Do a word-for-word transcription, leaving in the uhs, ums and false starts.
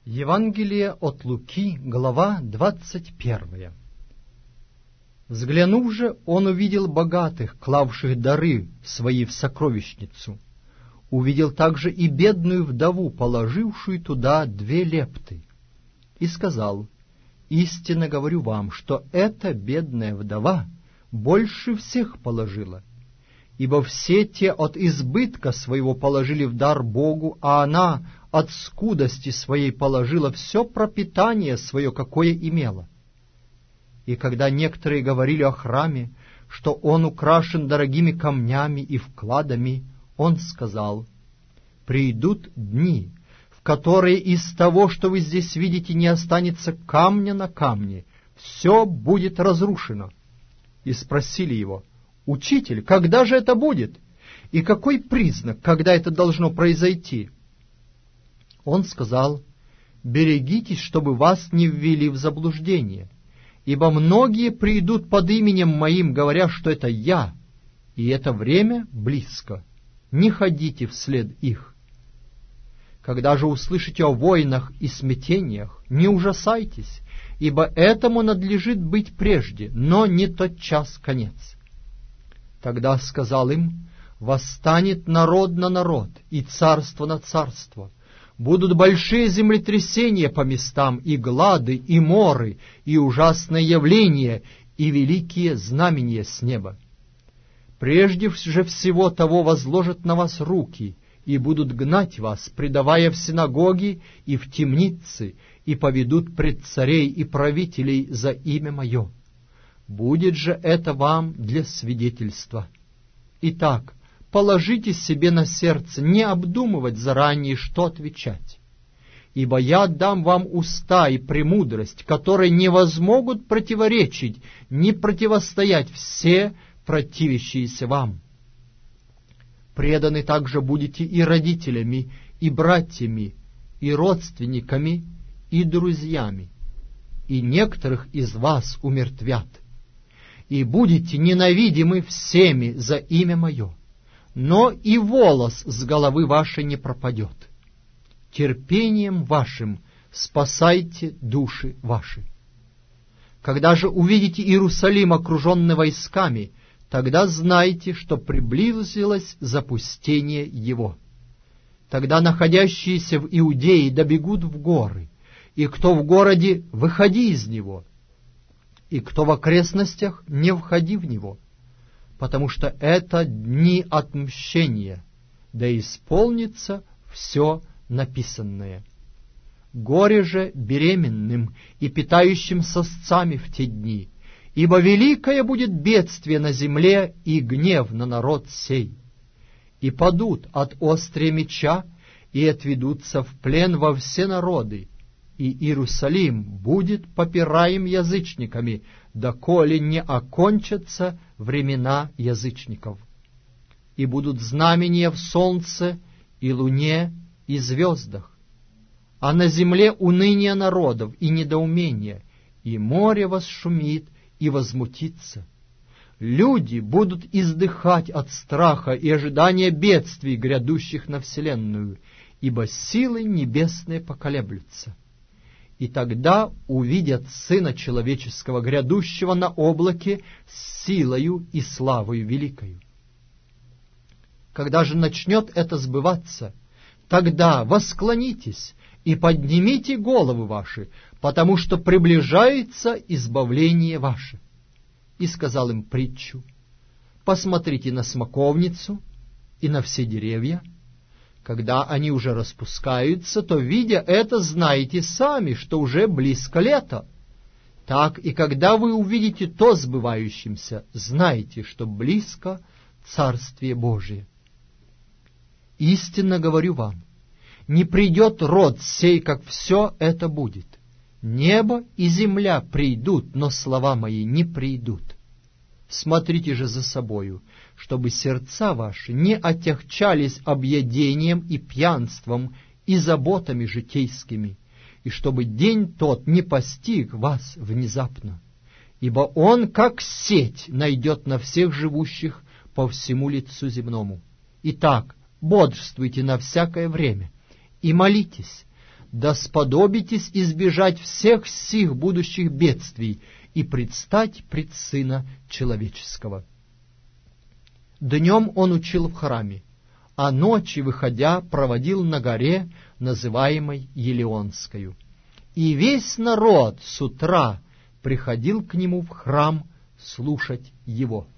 Евангелие от Луки, глава двадцать первая. Взглянув же, он увидел богатых, клавших дары свои в сокровищницу. Увидел также и бедную вдову, положившую туда две лепты. И сказал: истинно говорю вам, что эта бедная вдова больше всех положила. Ибо все те от избытка своего положили в дар Богу, а она от скудости своей положила все пропитание свое, какое имела. И когда некоторые говорили о храме, что он украшен дорогими камнями и вкладами, он сказал: придут дни, в которые из того, что вы здесь видите, не останется камня на камне, все будет разрушено. И спросили его: Учитель, когда же это будет? И какой признак, когда это должно произойти? Он сказал: берегитесь, чтобы вас не ввели в заблуждение, ибо многие придут под именем Моим, говоря, что это Я, и это время близко. Не ходите вслед их. Когда же услышите о войнах и смятениях, не ужасайтесь, ибо этому надлежит быть прежде, но не тотчас конец. Тогда сказал им: восстанет народ на народ, и царство на царство. Будут большие землетрясения по местам, и глады, и моры, и ужасные явления, и великие знамения с неба. Прежде же всего того возложат на вас руки, и будут гнать вас, предавая в синагоги и в темницы, и поведут пред царей и правителей за имя Мое. Будет же это вам для свидетельства. Итак, положите себе на сердце не обдумывать заранее, что отвечать. Ибо я дам вам уста и премудрость, которые не возмогут противоречить, ни противостоять все противящиеся вам. Преданы также будете и родителями, и братьями, и родственниками, и друзьями, и некоторых из вас умертвят. И будете ненавидимы всеми за имя Мое, но и волос с головы вашей не пропадет. Терпением вашим спасайте души ваши. Когда же увидите Иерусалим, окруженный войсками, тогда знайте, что приблизилось запустение его. Тогда находящиеся в Иудее добегут в горы, и кто в городе, выходи из него, и кто в окрестностях, не входи в него, потому что это дни отмщения, да исполнится все написанное. Горе же беременным и питающим сосцами в те дни, ибо великое будет бедствие на земле и гнев на народ сей. И падут от острия меча, и отведутся в плен во все народы, и Иерусалим будет попираем язычниками, доколе не окончатся времена язычников. И будут знамения в солнце, и луне, и звездах. А на земле уныние народов и недоумение, и море восшумит и возмутится. Люди будут издыхать от страха и ожидания бедствий, грядущих на вселенную, ибо силы небесные поколеблются. И тогда увидят Сына Человеческого, грядущего на облаке с силою и славою великою. Когда же начнет это сбываться, тогда восклонитесь и поднимите головы ваши, потому что приближается избавление ваше. И сказал им притчу: посмотрите на смоковницу и на все деревья. Когда они уже распускаются, то, видя это, знаете сами, что уже близко лето. Так и когда вы увидите то сбывающимся, знайте, что близко Царствие Божие. Истинно говорю вам, не придет род сей, как все это будет. Небо и земля придут, но слова мои не придут. Смотрите же за собою, чтобы сердца ваши не отягчались объедением и пьянством и заботами житейскими, и чтобы день тот не постиг вас внезапно, ибо он, как сеть, найдет на всех живущих по всему лицу земному. Итак, бодрствуйте на всякое время и молитесь, да сподобитесь избежать всех сих будущих бедствий и предстать пред Сына Человеческого». Днем он учил в храме, а ночи, выходя, проводил на горе, называемой Елеонскою. И весь народ с утра приходил к нему в храм слушать его.